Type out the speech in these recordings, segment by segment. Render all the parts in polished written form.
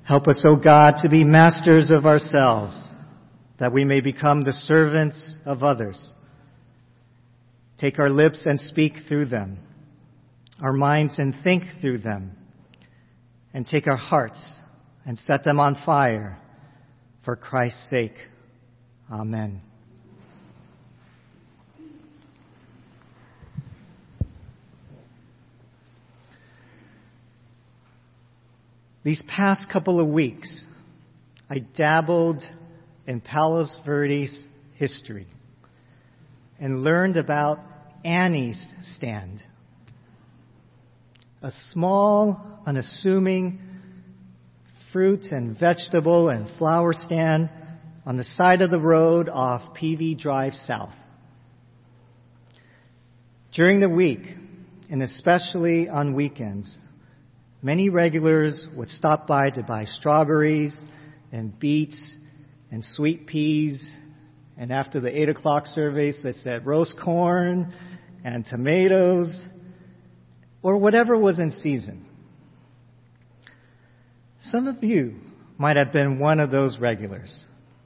Help us, O God, to be masters of ourselves, that we may become the servants of others. Take our lips and speak through them, our minds and think through them, and take our hearts and set them on fire for Christ's sake. Amen. These past couple of weeks, I dabbled in Palos Verdes history and learned about Annie's stand, a small, unassuming fruit and vegetable and flower stand on the side of the road off PV Drive South. During the week, and especially on weekends, many regulars would stop by to buy strawberries and beets and sweet peas, and after the 8 o'clock service, they said roast corn and tomatoes, or whatever was in season. Some of you might have been one of those regulars.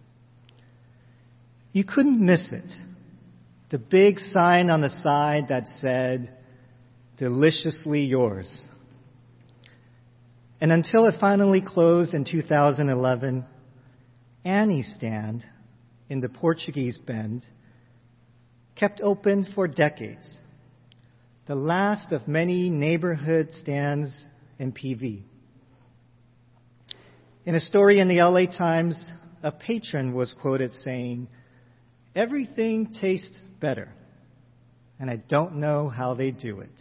You couldn't miss it. The big sign on the side that said, "Deliciously yours." And until it finally closed in 2011, Annie's stand in the Portuguese Bend kept open for decades, the last of many neighborhood stands in PV. In a story in the LA Times, a patron was quoted saying, "Everything tastes better, and I don't know how they do it."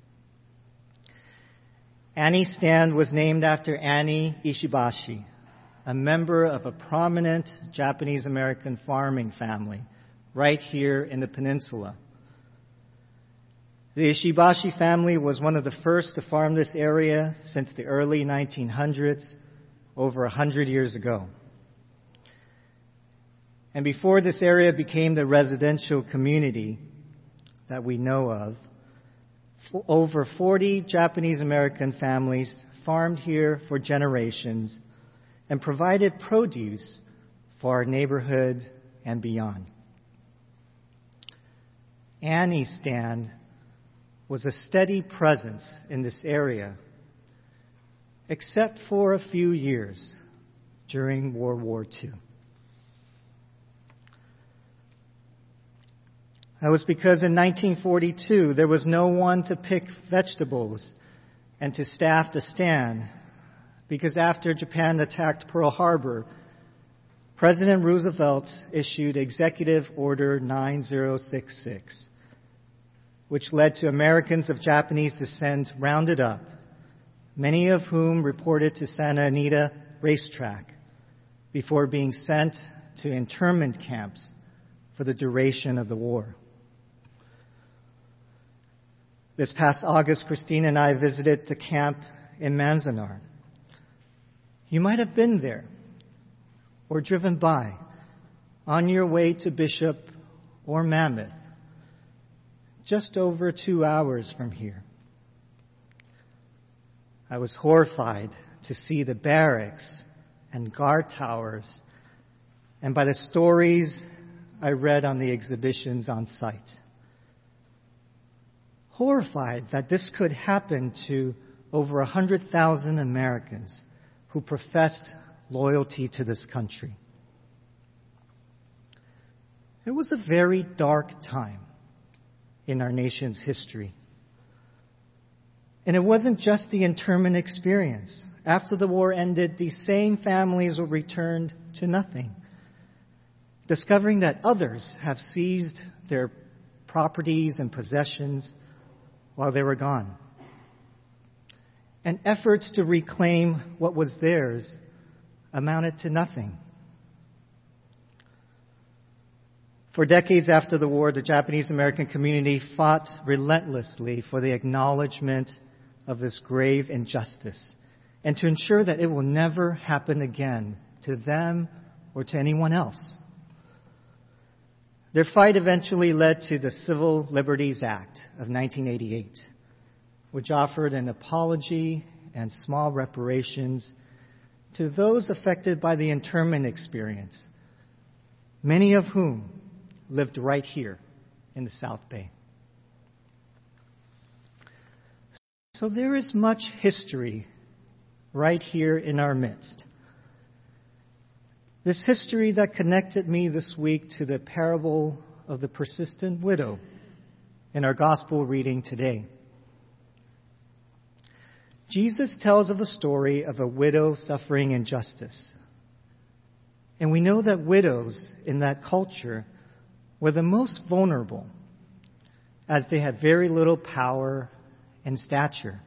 Annie's stand was named after Annie Ishibashi, a member of a prominent Japanese-American farming family right here in the peninsula. The Ishibashi family was one of the first to farm this area since the early 1900s, over 100 years ago. And before this area became the residential community that we know of, over 40 Japanese-American families farmed here for generations and provided produce for our neighborhood and beyond. Annie's stand was a steady presence in this area, except for a few years during World War II. That was because in 1942, there was no one to pick vegetables and to staff the stand, because after Japan attacked Pearl Harbor, President Roosevelt issued Executive Order 9066, which led to Americans of Japanese descent rounded up, many of whom reported to Santa Anita Racetrack before being sent to internment camps for the duration of the war. This past August, Christine and I visited the camp in Manzanar. You might have been there or driven by on your way to Bishop or Mammoth, just over 2 hours from here. I was horrified to see the barracks and guard towers, and by the stories I read on the exhibitions on site. Horrified that this could happen to over 100,000 Americans who professed loyalty to this country. It was a very dark time in our nation's history. And it wasn't just the internment experience. After the war ended, these same families were returned to nothing, discovering that others have seized their properties and possessions while they were gone. And efforts to reclaim what was theirs amounted to nothing. For decades after the war, the Japanese American community fought relentlessly for the acknowledgement of this grave injustice and to ensure that it will never happen again to them or to anyone else. Their fight eventually led to the Civil Liberties Act of 1988, which offered an apology and small reparations to those affected by the internment experience, many of whom lived right here in the South Bay. So there is much history right here in our midst. This history that connected me this week to the parable of the persistent widow in our gospel reading today. Jesus tells of a story of a widow suffering injustice. And we know that widows in that culture were the most vulnerable, as they had very little power and stature.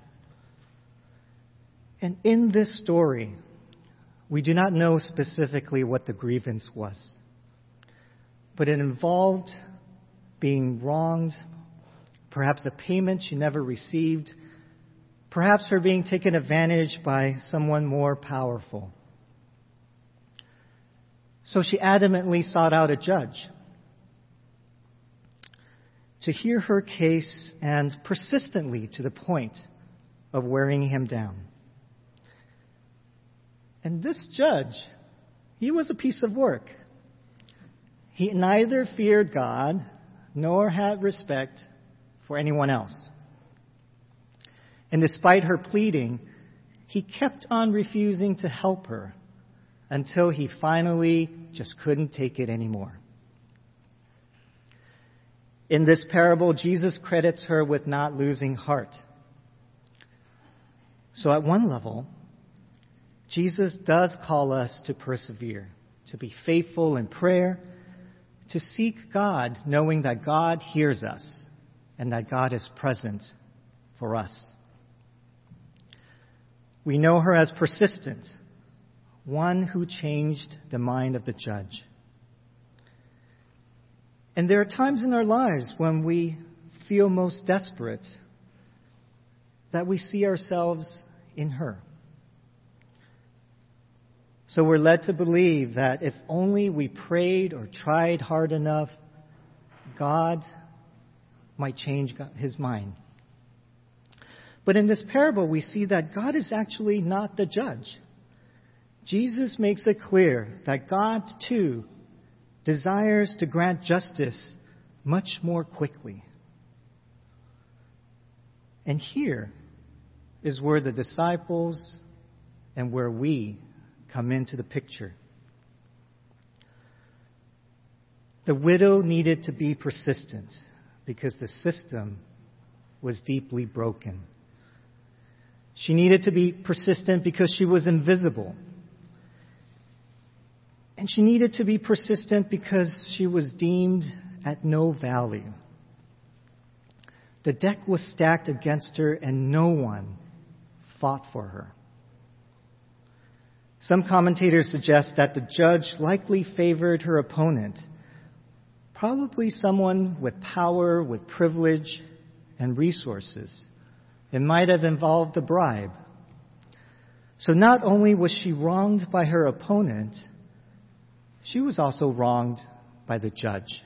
And in this story, we do not know specifically what the grievance was, but it involved being wronged, perhaps a payment she never received, perhaps her being taken advantage by someone more powerful. So she adamantly sought out a judge to hear her case, and persistently to the point of wearing him down. And this judge, he was a piece of work. He neither feared God nor had respect for anyone else. And despite her pleading, he kept on refusing to help her until he finally just couldn't take it anymore. In this parable, Jesus credits her with not losing heart. So at one level, Jesus does call us to persevere, to be faithful in prayer, to seek God, knowing that God hears us and that God is present for us. We know her as persistent, one who changed the mind of the judge. And there are times in our lives when we feel most desperate that we see ourselves in her. So we're led to believe that if only we prayed or tried hard enough, God might change his mind. But in this parable, we see that God is actually not the judge. Jesus makes it clear that God, too, desires to grant justice much more quickly. And here is where the disciples and where we come into the picture. The widow needed to be persistent because the system was deeply broken. She needed to be persistent because she was invisible. And she needed to be persistent because she was deemed at no value. The deck was stacked against her and no one fought for her. Some commentators suggest that the judge likely favored her opponent, probably someone with power, with privilege, and resources. It might have involved a bribe. So not only was she wronged by her opponent, she was also wronged by the judge.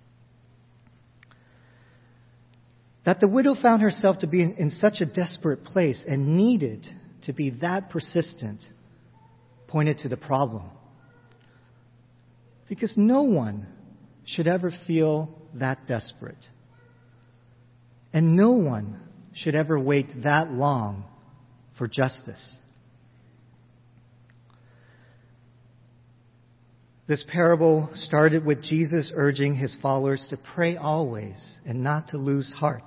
That the widow found herself to be in such a desperate place and needed to be that persistent pointed to the problem. Because no one should ever feel that desperate. And no one should ever wait that long for justice. This parable started with Jesus urging his followers to pray always and not to lose heart.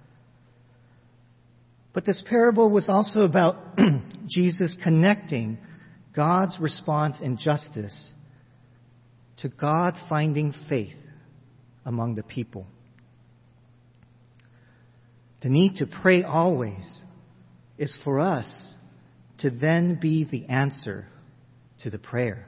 But this parable was also about Jesus connecting God's response in justice to God finding faith among the people. The need to pray always is for us to then be the answer to the prayer.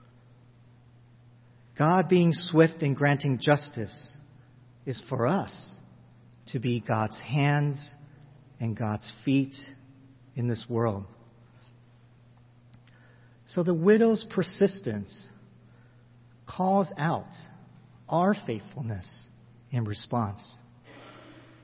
God being swift in granting justice is for us to be God's hands and God's feet in this world. So the widow's persistence calls out our faithfulness in response.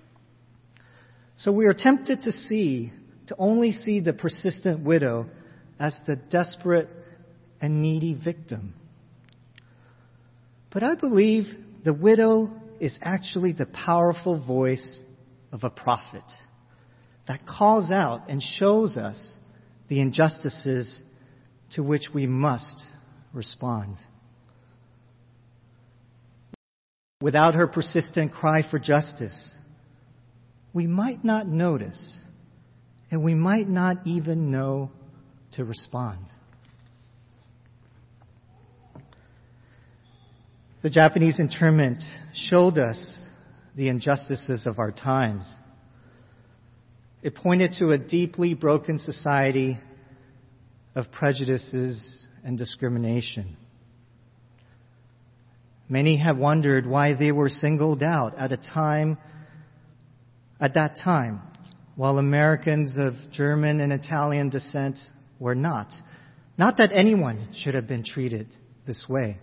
So we are tempted to only see the persistent widow as the desperate and needy victim. But I believe the widow is actually the powerful voice of a prophet that calls out and shows us the injustices to which we must respond. Without her persistent cry for justice, we might not notice, and we might not even know to respond. The Japanese internment showed us the injustices of our times. It pointed to a deeply broken society of prejudices and discrimination. Many have wondered why they were singled out at that time, while Americans of German and Italian descent were not. Not that anyone should have been treated this way.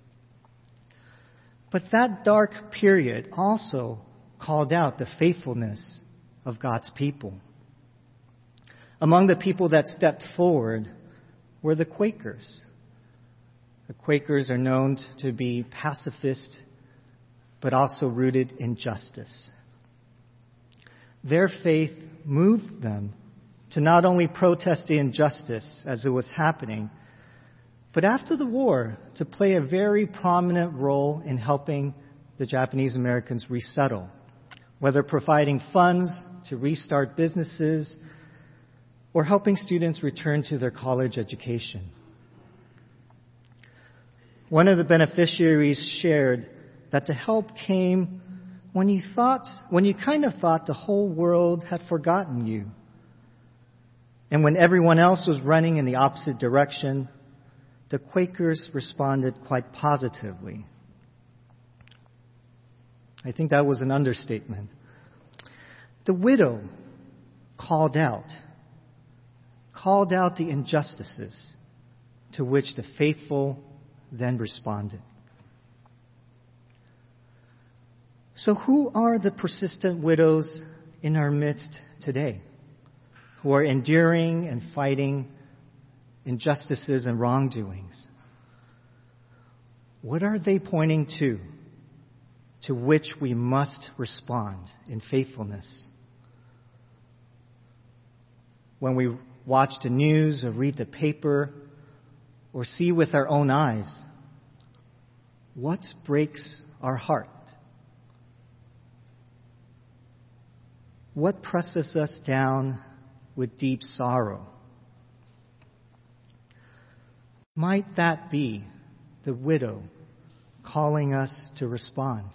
But that dark period also called out the faithfulness of God's people. Among the people that stepped forward were the Quakers. The Quakers are known to be pacifist, but also rooted in justice. Their faith moved them to not only protest the injustice as it was happening, but after the war, to play a very prominent role in helping the Japanese Americans resettle, whether providing funds to restart businesses or helping students return to their college education. One of the beneficiaries shared that the help came when you kind of thought the whole world had forgotten you. And when everyone else was running in the opposite direction, the Quakers responded quite positively. I think that was an understatement. The widow called out the injustices to which the faithful then responded. So who are the persistent widows in our midst today who are enduring and fighting injustices and wrongdoings? What are they pointing to which we must respond in faithfulness? When we watch the news or read the paper or see with our own eyes, what breaks our heart? What presses us down with deep sorrow? Might that be the widow calling us to respond?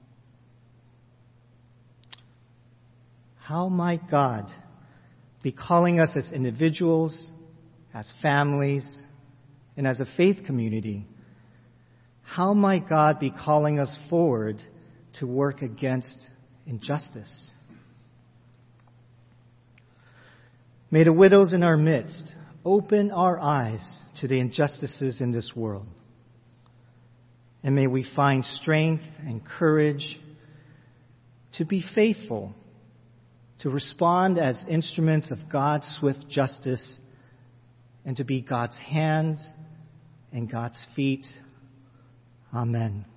How might God be calling us as individuals, as families, and as a faith community? How might God be calling us forward to work against injustice? May the widows in our midst open our eyes to the injustices in this world. And may we find strength and courage to be faithful, to respond as instruments of God's swift justice, and to be God's hands and God's feet. Amen.